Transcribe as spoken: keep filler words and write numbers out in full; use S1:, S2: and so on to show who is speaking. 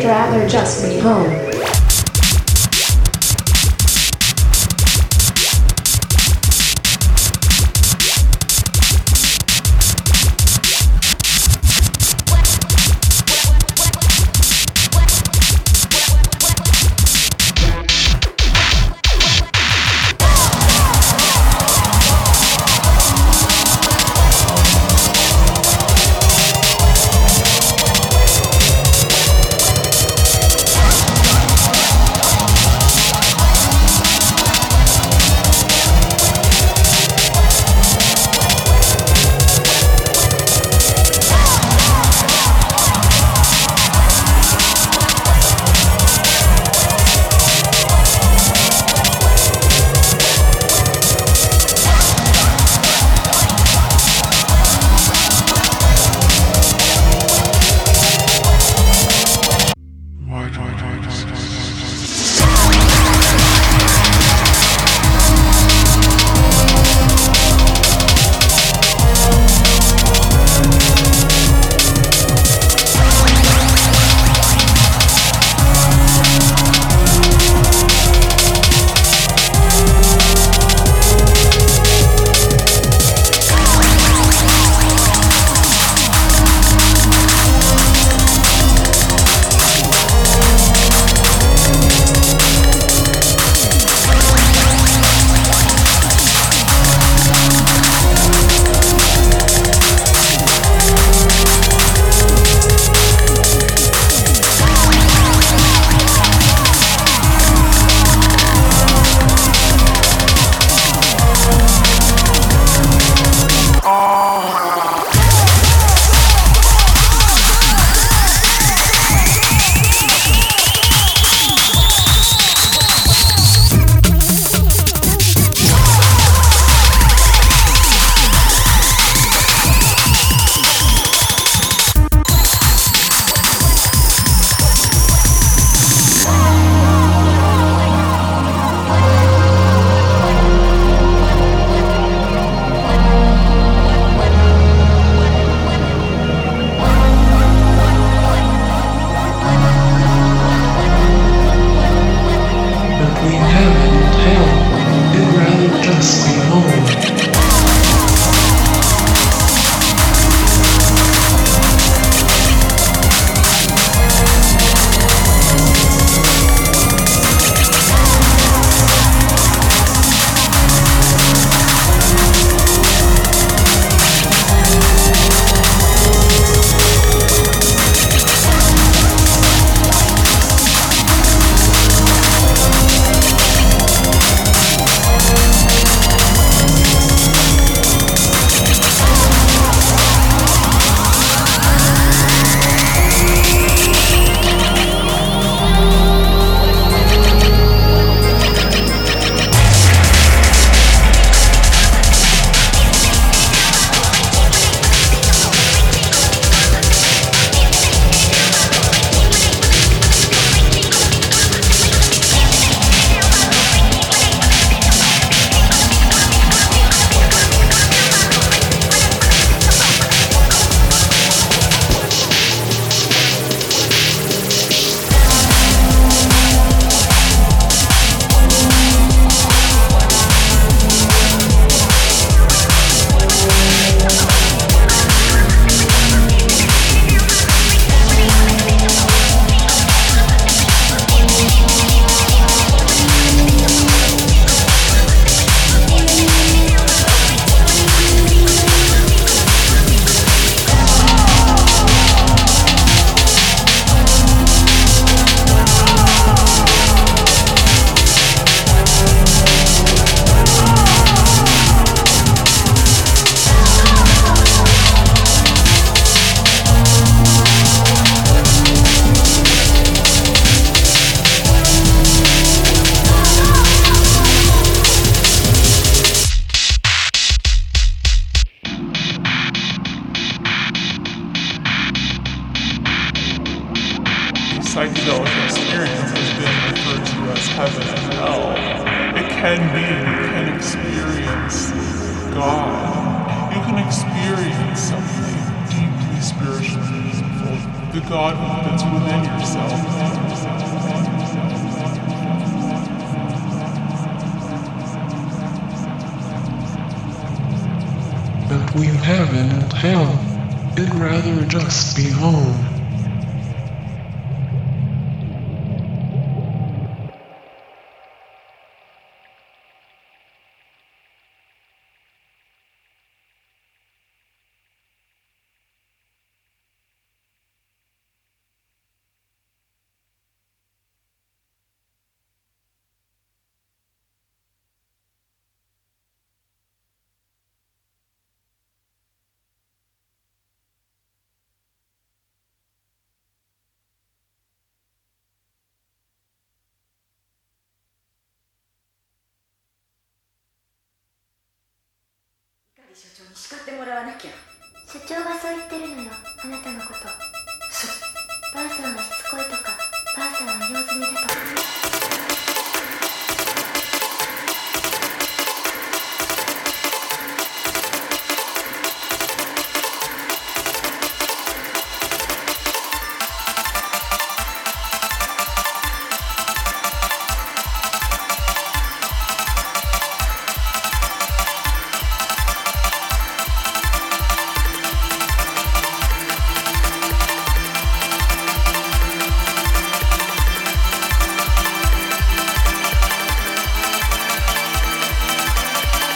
S1: they'd rather just be home.
S2: psychedelic experience has been referred to as heaven and hell. It can be, you can experience God. You can experience something deeply spiritually meaningful. the Godhood that's within yourself.
S1: But we haven't hell. I'd rather just be home.
S3: 所長に叱ってもらわなきゃ。
S4: 所長がそう言ってるのよ、あなたのこと。
S3: そ
S4: ばあさんはしつこいと